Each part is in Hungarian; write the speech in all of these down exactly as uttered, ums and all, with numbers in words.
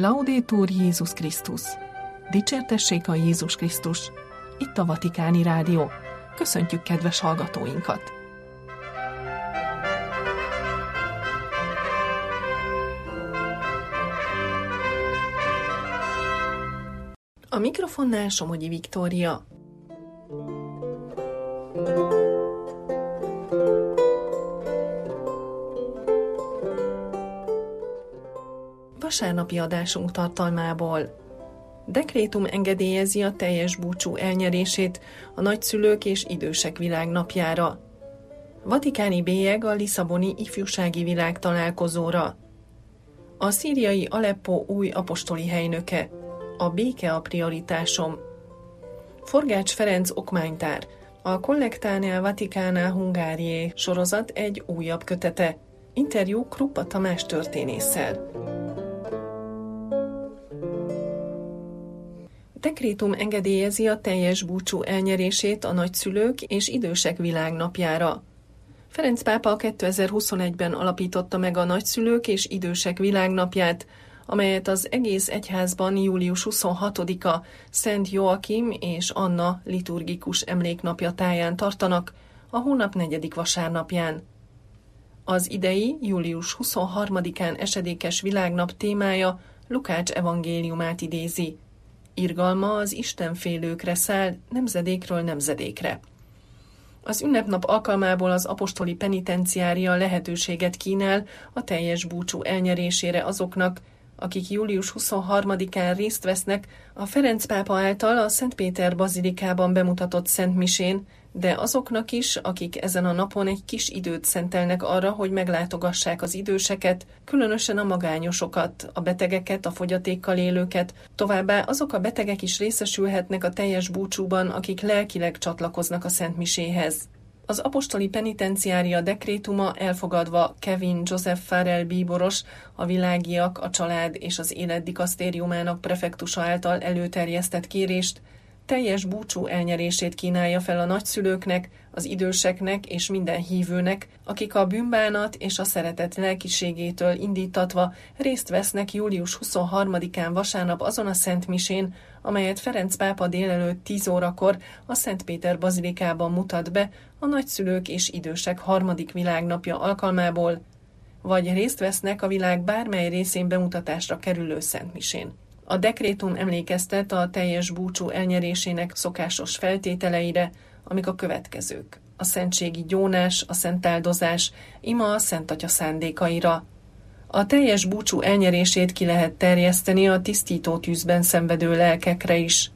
Laudetur Jézus Krisztus! Dicsértessék a Jézus Krisztus! Itt a Vatikáni Rádió. Köszöntjük kedves hallgatóinkat! A mikrofonnál Somogyi Viktória. Vasárnapi adásunk tartalmából. Dekrétum engedélyezi a teljes búcsú elnyerését a nagyszülők és idősek világnapjára. Vatikáni bélyeg a lisszaboni ifjúsági világ találkozóra. A szíriai Aleppo új apostoli helynöke. A béke a prioritásom. Forgács Ferenc okmánytár. A Collectanea Vaticana Hungariae sorozat egy újabb kötete. Interjú Kruppa Tamás történésszel. Dekrétum engedélyezi a teljes búcsú elnyerését a nagyszülők és idősek világnapjára. Ferenc pápa kétezer-huszonegyben alapította meg a nagyszülők és idősek világnapját, amelyet az egész egyházban július huszonhatodika Szent Joachim és Anna liturgikus emléknapja táján tartanak, a hónap negyedik vasárnapján. Az idei, július huszonharmadikán esedékes világnap témája Lukács evangéliumát idézi. Irgalma az istenfélőkre száll, nemzedékről nemzedékre. Az ünnepnap alkalmából az apostoli penitenciária lehetőséget kínál a teljes búcsú elnyerésére azoknak, akik július huszonharmadikán részt vesznek a Ferenc pápa által a Szent Péter bazilikában bemutatott szentmisén, de azoknak is, akik ezen a napon egy kis időt szentelnek arra, hogy meglátogassák az időseket, különösen a magányosokat, a betegeket, a fogyatékkal élőket, továbbá azok a betegek is részesülhetnek a teljes búcsúban, akik lelkileg csatlakoznak a szentmiséhez. Az apostoli penitenciária dekrétuma elfogadva Kevin Joseph Farrell bíboros, a Világiak, a Család és az Élet dikasztériumának prefektusa által előterjesztett kérést, teljes búcsú elnyerését kínálja fel a nagyszülőknek, az időseknek és minden hívőnek, akik a bűnbánat és a szeretet lelkiségétől indítatva részt vesznek július huszonharmadikán vasárnap azon a szentmisén, amelyet Ferenc pápa délelőtt tíz órakor a Szent Péter bazilikában mutat be a nagyszülők és idősek harmadik világnapja alkalmából, vagy részt vesznek a világ bármely részén bemutatásra kerülő szentmisén. A dekrétum emlékeztet a teljes búcsú elnyerésének szokásos feltételeire, amik a következők: a szentségi gyónás, a szentáldozás, ima a Szent Atya szándékaira. A teljes búcsú elnyerését ki lehet terjeszteni a tisztító tűzben szenvedő lelkekre is.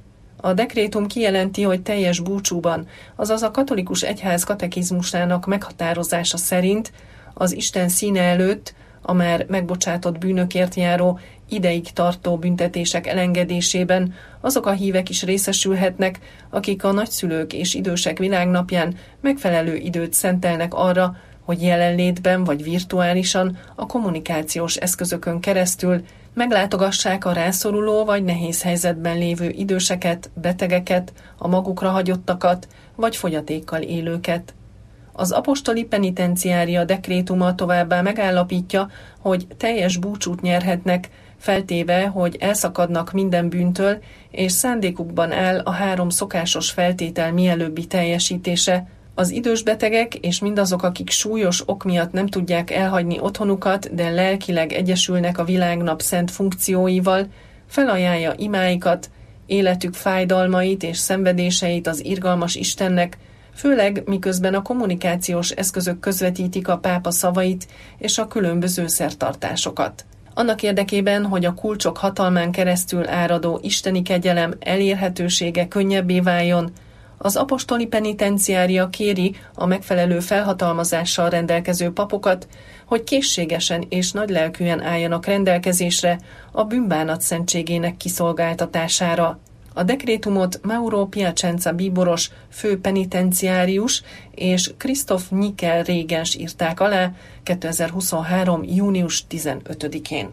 A dekrétum kijelenti, hogy teljes búcsúban, azaz a katolikus egyház katekizmusának meghatározása szerint az Isten színe előtt a már megbocsátott bűnökért járó, ideig tartó büntetések elengedésében azok a hívek is részesülhetnek, akik a nagyszülők és idősek világnapján megfelelő időt szentelnek arra, hogy jelenlétben vagy virtuálisan a kommunikációs eszközökön keresztül meglátogassák a rászoruló vagy nehéz helyzetben lévő időseket, betegeket, a magukra hagyottakat vagy fogyatékkal élőket. Az apostoli penitenciária dekrétuma továbbá megállapítja, hogy teljes búcsút nyerhetnek, feltéve, hogy elszakadnak minden bűntől, és szándékukban áll a három szokásos feltétel mielőbbi teljesítése. Az idős betegek és mindazok, akik súlyos ok miatt nem tudják elhagyni otthonukat, de lelkileg egyesülnek a világnap szent funkcióival, felajánlja imáikat, életük fájdalmait és szenvedéseit az irgalmas Istennek, főleg miközben a kommunikációs eszközök közvetítik a pápa szavait és a különböző szertartásokat. Annak érdekében, hogy a kulcsok hatalmán keresztül áradó isteni kegyelem elérhetősége könnyebbé váljon, az apostoli penitenciária kéri a megfelelő felhatalmazással rendelkező papokat, hogy készségesen és nagylelkűen álljanak rendelkezésre a bűnbánat szentségének kiszolgáltatására. A dekrétumot Mauro Piacenza bíboros fő penitenciárius és Christoph Nickel régens írták alá kétezer-huszonhárom. június tizenötödikén.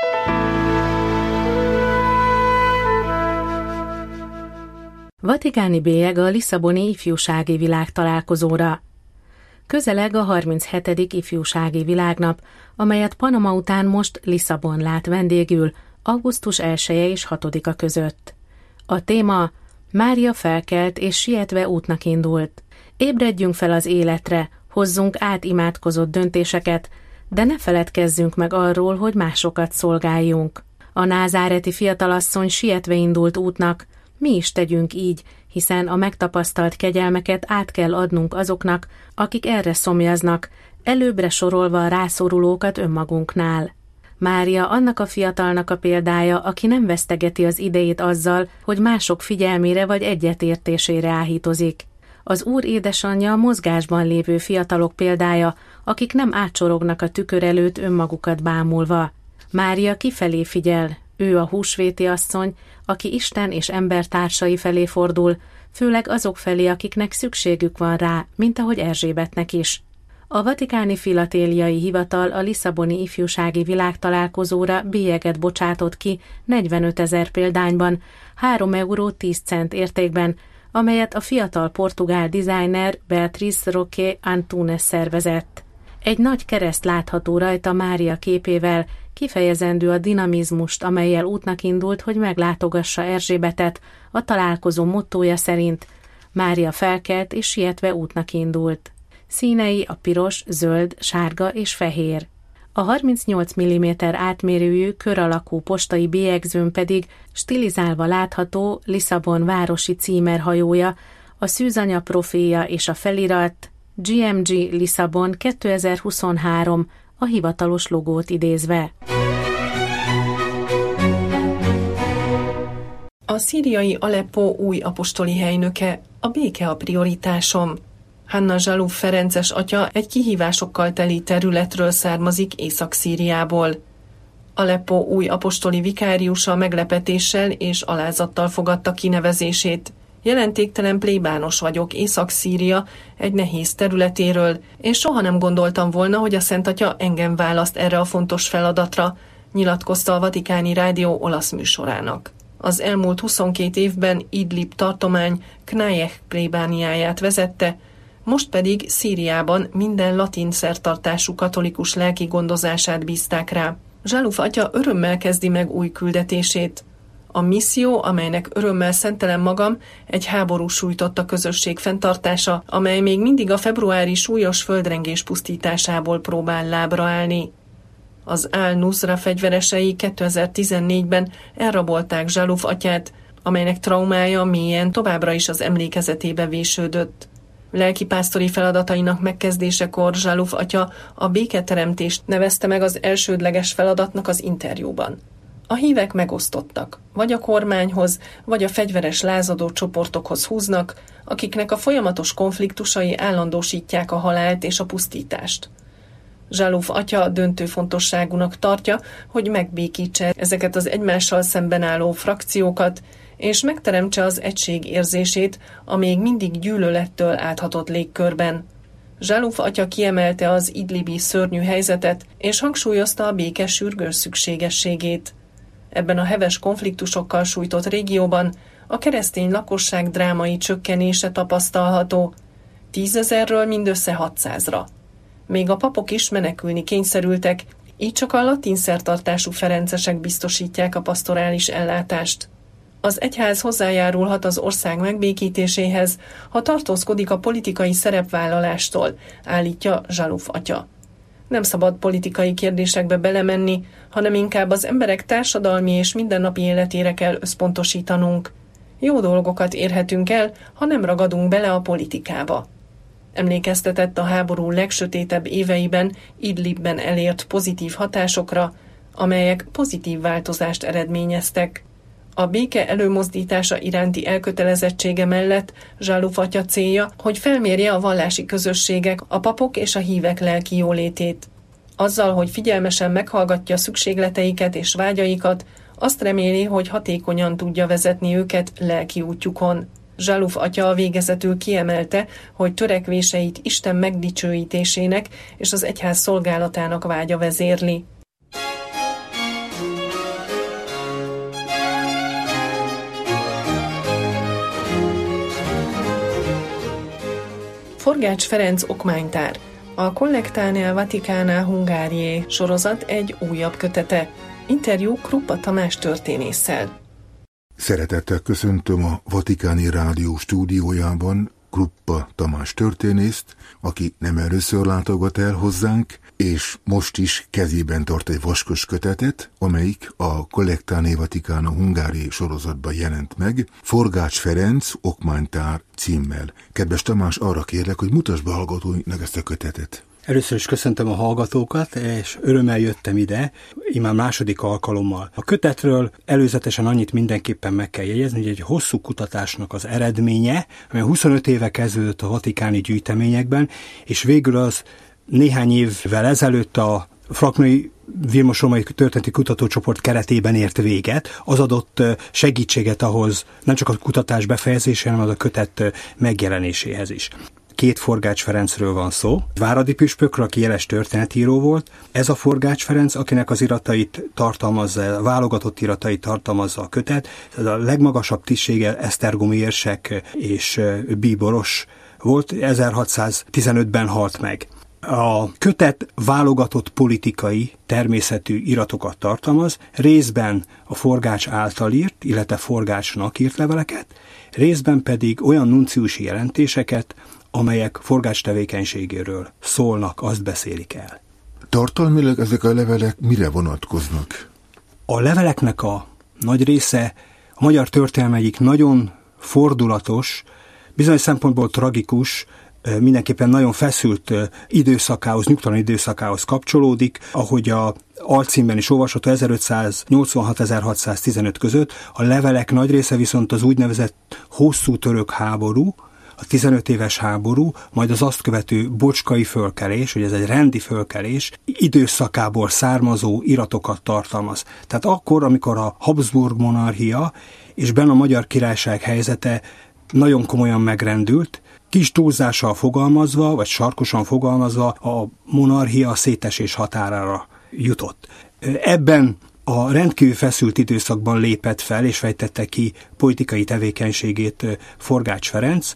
Vatikáni bélyeg a lisszaboni ifjúsági világ találkozóra. Közeleg a harminchetedik ifjúsági világnap, amelyet Panama után most Lisszabon lát vendégül, augusztus elseje és hatodika között. A téma: Mária felkelt és sietve útnak indult. Ébredjünk fel az életre, hozzunk átimádkozott döntéseket, de ne feledkezzünk meg arról, hogy másokat szolgáljunk. A názáreti fiatalasszony sietve indult útnak, mi is tegyünk így, hiszen a megtapasztalt kegyelmeket át kell adnunk azoknak, akik erre szomjaznak, előbbre sorolva a rászorulókat önmagunknál. Mária annak a fiatalnak a példája, aki nem vesztegeti az idejét azzal, hogy mások figyelmére vagy egyetértésére áhítozik. Az Úr édesanyja a mozgásban lévő fiatalok példája, akik nem átsorognak a tükör előtt önmagukat bámulva. Mária kifelé figyel, ő a húsvéti asszony, aki Isten és embertársai felé fordul, főleg azok felé, akiknek szükségük van rá, mint ahogy Erzsébetnek is. A vatikáni filatéliai hivatal a lisszaboni ifjúsági világtalálkozóra bélyeget bocsátott ki negyvenötezer példányban, három euró tíz cent értékben, amelyet a fiatal portugál designer Beatriz Roque Antunes szervezett. Egy nagy kereszt látható rajta Mária képével, kifejezendő a dinamizmust, amellyel útnak indult, hogy meglátogassa Erzsébetet, a találkozó mottója szerint: Mária felkelt és sietve útnak indult. Színei a piros, zöld, sárga és fehér. A harmincnyolc milliméter átmérőjű, kör alakú postai bélyegzőn pedig stilizálva látható Lisszabon városi címerhajója, a szűzanya profilja és a felirat gé em gé Lisszabon kétezer-huszonhárom, a hivatalos logót idézve. A szíriai Aleppo új apostoli helynöke: a béke a prioritásom. Hanna Zsaluf ferences atya egy kihívásokkal teli területről származik, Észak-Szíriából. Aleppo új apostoli vikáriusa meglepetéssel és alázattal fogadta kinevezését. Jelentéktelen plébános vagyok Észak-Szíria egy nehéz területéről, és soha nem gondoltam volna, hogy a Szent Atya engem választ erre a fontos feladatra, nyilatkozta a Vatikáni Rádió olasz műsorának. Az elmúlt huszonkét évben Idlib tartomány Knajeh plébániáját vezette, most pedig Szíriában minden latin szertartású katolikus lelki gondozását bízták rá. Zsaluf atya örömmel kezdi meg új küldetését. A misszió, amelynek örömmel szentelem magam, egy háború sújtotta közösség fenntartása, amely még mindig a februári súlyos földrengés pusztításából próbál lábra állni. Az Al-Nusra fegyveresei kétezer-tizennégyben elrabolták Zsaluf atyát, amelynek traumája mélyen továbbra is az emlékezetébe vésődött. Lelkipásztori feladatainak megkezdésekor Zsaluf atya a béketeremtést nevezte meg az elsődleges feladatnak az interjúban. A hívek megosztottak, vagy a kormányhoz, vagy a fegyveres lázadó csoportokhoz húznak, akiknek a folyamatos konfliktusai állandósítják a halált és a pusztítást. Zsaluf atya döntő fontosságúnak tartja, hogy megbékítse ezeket az egymással szemben álló frakciókat, és megteremtse az egység érzését a még mindig gyűlölettől áthatott légkörben. Zsaluf atya kiemelte az idlibi szörnyű helyzetet, és hangsúlyozta a béke sürgős szükségességét. Ebben a heves konfliktusokkal sújtott régióban a keresztény lakosság drámai csökkenése tapasztalható, tízezerről mindössze hatszázra. Még a papok is menekülni kényszerültek, így csak a latin szertartású ferencesek biztosítják a pasztorális ellátást. Az egyház hozzájárulhat az ország megbékítéséhez, ha tartózkodik a politikai szerepvállalástól, állítja Zsaluf atya. Nem szabad politikai kérdésekbe belemenni, hanem inkább az emberek társadalmi és mindennapi életére kell összpontosítanunk. Jó dolgokat érhetünk el, ha nem ragadunk bele a politikába. Emlékeztetett a háború legsötétebb éveiben Idlibben elért pozitív hatásokra, amelyek pozitív változást eredményeztek. A béke előmozdítása iránti elkötelezettsége mellett Zsaluf atya célja, hogy felmérje a vallási közösségek, a papok és a hívek lelki jólétét. Azzal, hogy figyelmesen meghallgatja szükségleteiket és vágyaikat, azt reméli, hogy hatékonyan tudja vezetni őket lelki útjukon. Zsaluf atya végezetül kiemelte, hogy törekvéseit Isten megdicsőítésének és az egyház szolgálatának vágya vezérli. Forgács Ferenc okmánytár. A Collectanea Vaticana Hungariae sorozat egy újabb kötete. Interjú Kruppa Tamás történésszel. Szeretettel köszöntöm a Vatikáni Rádió stúdiójában Kruppa Tamás történészt, aki nem először látogat el hozzánk, és most is kezében tart egy vaskos kötetet, amelyik a Collectane Vaticana Hungáriae sorozatban jelent meg, Forgács Ferenc okmánytár címmel. Kedves Tamás, arra kérlek, hogy mutasd be hallgatóinknak ezt a kötetet. Először is köszöntöm a hallgatókat, és örömmel jöttem ide, immár második alkalommal. A kötetről előzetesen annyit mindenképpen meg kell jegyezni, hogy egy hosszú kutatásnak az eredménye, amely huszonöt éve kezdődött a vatikáni gyűjteményekben, és végül az néhány évvel ezelőtt a Fraknói Vilmos-Római Történeti Kutatócsoport keretében ért véget, az adott segítséget ahhoz, nem csak a kutatás befejezésére, hanem az a kötet megjelenéséhez is. Két Forgács Ferencről van szó. Váradi püspökről, aki jeles történetíró volt. Ez a Forgács Ferenc, akinek az iratait tartalmazza, a válogatott iratait tartalmazza a kötet. Ez a legmagasabb tisztsége esztergomi érsek és bíboros volt, ezerhatszáztizenötben halt meg. A kötet válogatott politikai természetű iratokat tartalmaz, részben a Forgács által írt, illetve Forgácsnak írt leveleket, részben pedig olyan nunciusi jelentéseket, amelyek Forgács tevékenységéről szólnak, azt beszélik el. Tartalmilag ezek a levelek mire vonatkoznak? A leveleknek a nagy része a magyar történelem egyik nagyon fordulatos, bizonyos szempontból tragikus, mindenképpen nagyon feszült időszakához, nyugtalan időszakához kapcsolódik, ahogy a alcímben is olvasható, ezerötszáznyolcvanhat - ezerhatszáztizenöt között, a levelek nagy része viszont az úgynevezett hosszú török háború, a tizenöt éves háború, majd az azt követő bocskai fölkelés, hogy ez egy rendi fölkelés, időszakából származó iratokat tartalmaz. Tehát akkor, amikor a Habsburg monarchia és benne a Magyar Királyság helyzete nagyon komolyan megrendült, kis túlzással fogalmazva, vagy sarkosan fogalmazva a monarchia szétesés határára jutott. Ebben a rendkívül feszült időszakban lépett fel és fejtette ki politikai tevékenységét Forgács Ferenc,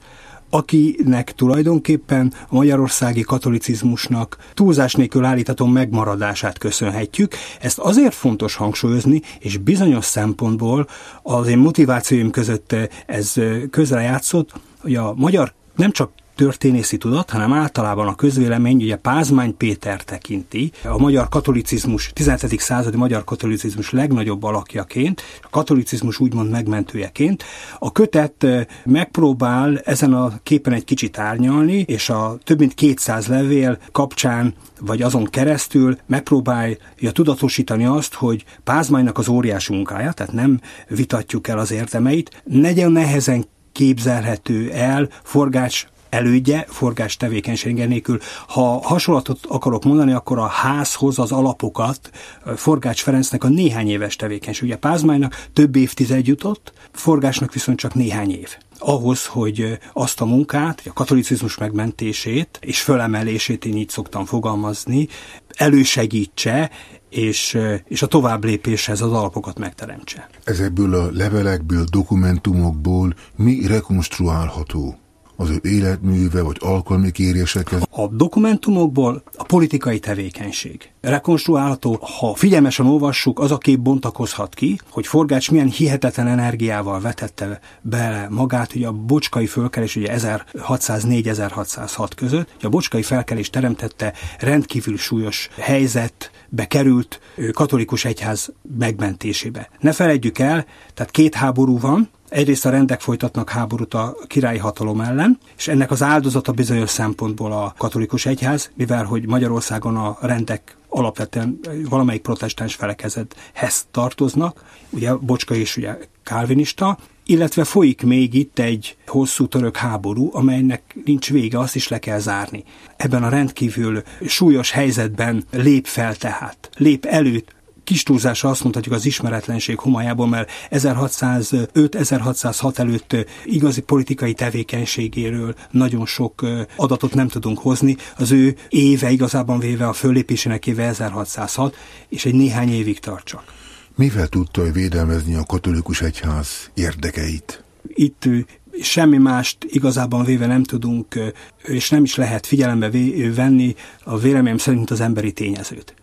akinek tulajdonképpen a magyarországi katolicizmusnak túlzás nélkül állítható megmaradását köszönhetjük. Ezt azért fontos hangsúlyozni, és bizonyos szempontból az én motivációim között ez közrejátszott, hogy a magyar nem csak történészi tudat, hanem általában a közvélemény, ugye Pázmány Péter tekinti a magyar katolicizmus, tizenhetedik századi magyar katolicizmus legnagyobb alakjaként, a katolicizmus úgymond megmentőjeként. A kötet megpróbál ezen a képen egy kicsit árnyalni, és a több mint kétszáz levél kapcsán, vagy azon keresztül megpróbálja tudatosítani azt, hogy Pázmánynak az óriási munkája, tehát nem vitatjuk el az érdemeit, nagyon nehezen képzelhető el Forgács elődje, Forgács tevékenysége nélkül. Ha hasonlatot akarok mondani, akkor a házhoz az alapokat Forgács Ferencnek a néhány éves tevékenység. Ugye Pázmánynak több évtized jutott, Forgácsnak viszont csak néhány év. Ahhoz, hogy azt a munkát, a katolicizmus megmentését és fölemelését, én így szoktam fogalmazni, elősegítse, és, és a továbblépéshez az alapokat megteremtse. Ezekből a levelekből, dokumentumokból mi rekonstruálható? Az ő életműve vagy alkalmi kérésekhez? A dokumentumokból a politikai tevékenység rekonstruálható. Ha figyelmesen olvassuk, az a kép bontakozhat ki, hogy Forgács milyen hihetetlen energiával vetette bele magát, ugye a bocskai fölkelés, ugye ezerhatszáznégy - ezerhatszázhat között, ugye a bocskai felkelés teremtette rendkívül súlyos helyzetbe került katolikus egyház megmentésébe. Ne feledjük el, tehát két háború van. Egyrészt a rendek folytatnak háborút a királyi hatalom ellen, és ennek az áldozata bizonyos szempontból a katolikus egyház, mivel hogy Magyarországon a rendek alapvetően valamelyik protestáns felekezethez tartoznak, ugye Bocska is ugye kálvinista, illetve folyik még itt egy hosszú török háború, amelynek nincs vége, azt is le kell zárni. Ebben a rendkívül súlyos helyzetben lép fel tehát, lép előtt, kis túlzásra azt mondhatjuk az ismeretlenség homályából, mert ezerhatszázöt - ezerhatszázhat előtt igazi politikai tevékenységéről nagyon sok adatot nem tudunk hozni. Az ő éve igazában véve a föllépésének éve ezerhatszázhat, és egy néhány évig tart csak. Mivel tudta védelmezni a katolikus egyház érdekeit? Itt semmi mást igazában véve nem tudunk, és nem is lehet figyelembe venni a véleményem szerint az emberi tényezőt.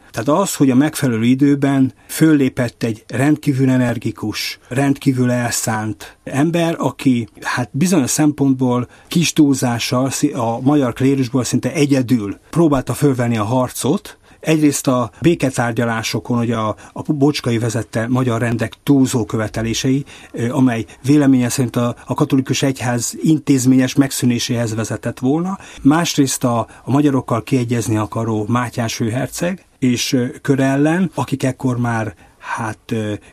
Tehát az, hogy a megfelelő időben föllépett egy rendkívül energikus, rendkívül elszánt ember, aki hát bizonyos szempontból kis túlzással a magyar klérusból szinte egyedül próbálta fölvenni a harcot. Egyrészt a béketárgyalásokon, hogy a, a Bocskai vezette magyar rendek túlzó követelései, amely véleménye szerint a, a katolikus egyház intézményes megszűnéséhez vezetett volna. Másrészt a, a magyarokkal kiegyezni akaró Mátyás főherceg és köre ellen, akik ekkor már hát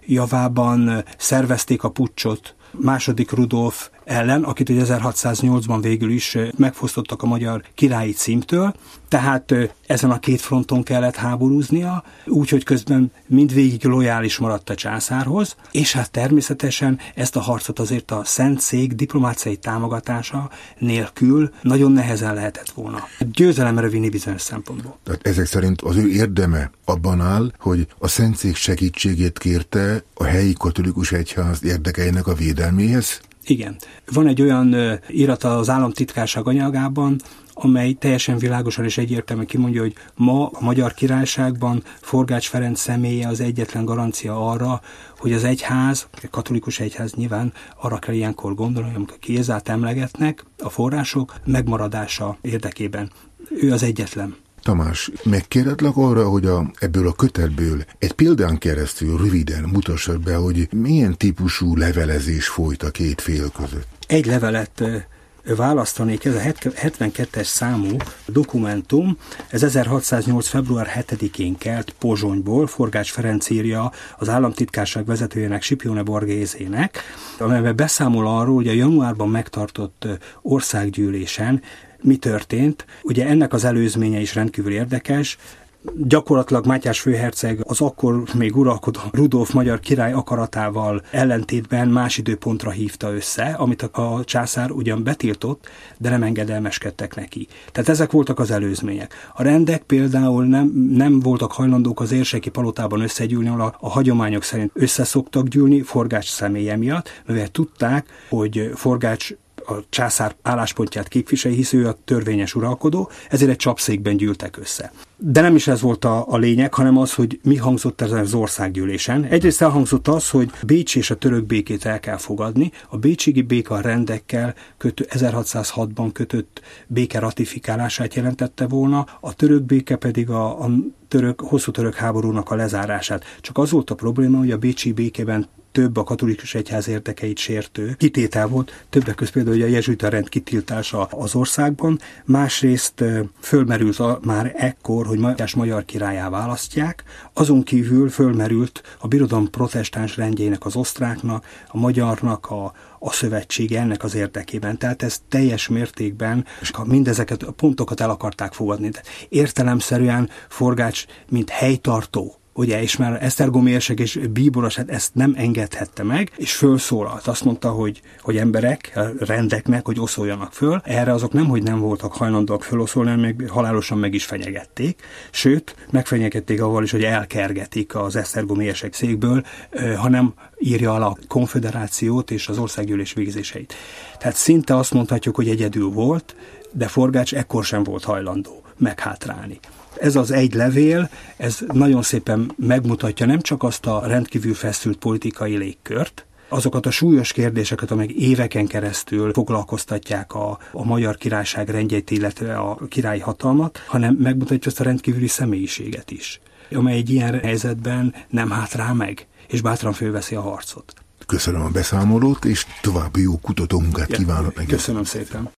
javában szervezték a puccsot második Rudolf ellen, akit ezerhatszáznyolcban végül is megfosztottak a magyar királyi címtől, tehát ezen a két fronton kellett háborúznia, úgyhogy közben mindvégig lojális maradt a császárhoz, és hát természetesen ezt a harcot azért a Szentszék diplomáciai támogatása nélkül nagyon nehezen lehetett volna győzelemre vinni bizonyos szempontból. Tehát ezek szerint az ő érdeme abban áll, hogy a Szentszék segítségét kérte a helyi katolikus egyház érdekeinek a védelméhez? Igen. Van egy olyan uh, irata az államtitkárság anyagában, amely teljesen világosan és egyértelműen kimondja, hogy ma a Magyar Királyságban Forgács Ferenc személye az egyetlen garancia arra, hogy az egyház, a katolikus egyház nyilván arra kell ilyenkor gondolni, amikor Jézát emlegetnek a források megmaradása érdekében. Ő az egyetlen. Tamás, megkérhetlek arra, hogy a, ebből a kötetből egy példán keresztül röviden mutassad be, hogy milyen típusú levelezés folyt a két fél között. Egy levelet választanék, ez a hetvenkettes számú dokumentum, ez ezerhatszáznyolc. február hetedikén kelt Pozsonyból, Forgács Ferenc írja az államtitkárság vezetőjének, Scipione Borghese-nek, amelyben beszámol arról, hogy a januárban megtartott országgyűlésen mi történt. Ugye ennek az előzménye is rendkívül érdekes. Gyakorlatilag Mátyás főherceg az akkor még uralkodó Rudolf magyar király akaratával ellentétben más időpontra hívta össze, amit a császár ugyan betiltott, de nem engedelmeskedtek neki. Tehát ezek voltak az előzmények. A rendek például nem, nem voltak hajlandók az érseki palotában összegyűlni, ahol a, a hagyományok szerint összeszoktak gyűlni Forgács személye miatt, mivel tudták, hogy Forgács a császár álláspontját képviseli, hisz ő a törvényes uralkodó, ezért egy csapszékben gyűltek össze. De nem is ez volt a, a lényeg, hanem az, hogy mi hangzott ezen az országgyűlésen. Egyrészt elhangzott az, hogy Bécs és a török békét el kell fogadni. A bécsi béke a rendekkel kötő, ezerhatszázhatban kötött béke ratifikálását jelentette volna, a török béke pedig a, a török, hosszú török háborúnak a lezárását. Csak az volt a probléma, hogy a bécsi békében több a katolikus egyház érdekeit sértő kitétel volt, többek között például, hogy a jezsuita rend kitiltása az országban, másrészt fölmerült a, már ekkor, hogy Mátyás magyar királyá választják, azon kívül fölmerült a birodalom protestáns rendjének, az osztráknak, a magyarnak a, a szövetsége ennek az érdekében. Tehát ez teljes mértékben, és mindezeket a pontokat el akarták fogadni. Tehát értelemszerűen Forgács, mint helytartó, ugye, és már Esztergomi érsek és bíboros, hát ezt nem engedhette meg, és fölszólalt. Azt mondta, hogy, hogy emberek, rendeknek, hogy oszoljanak föl. Erre azok nem, hogy nem voltak hajlandóak föloszolni, hanem még halálosan meg is fenyegették. Sőt, megfenyegették avval is, hogy elkergetik az Esztergomi érsek székből, hanem írja alá a konföderációt és az országgyűlés végzéseit. Tehát szinte azt mondhatjuk, hogy egyedül volt, de Forgács ekkor sem volt hajlandó meghátrálni. Ez az egy levél, ez nagyon szépen megmutatja nem csak azt a rendkívül feszült politikai légkört, azokat a súlyos kérdéseket, amelyek éveken keresztül foglalkoztatják a, a magyar királyság rendjeit, illetve a királyi hatalmat, hanem megmutatja azt a rendkívüli személyiséget is, amely egy ilyen helyzetben nem hátrál meg, és bátran fölveszi a harcot. Köszönöm a beszámolót, és további jó kutatómunkát ja, kívánok neki. Köszönöm szépen.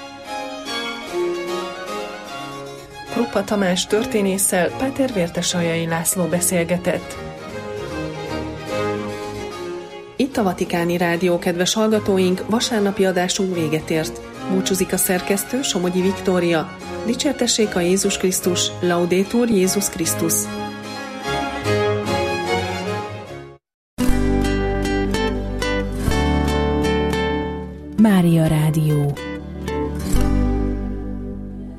Kruppa Tamás történésszel Páter Vértesaljai László beszélgetett. Itt a Vatikáni Rádió, kedves hallgatóink, vasárnapi adásunk véget ért. Búcsúzik a szerkesztő, Somogyi Viktória. Dicsértessék a Jézus Krisztus, Laudetur Jézus Krisztus. Mária Rádió.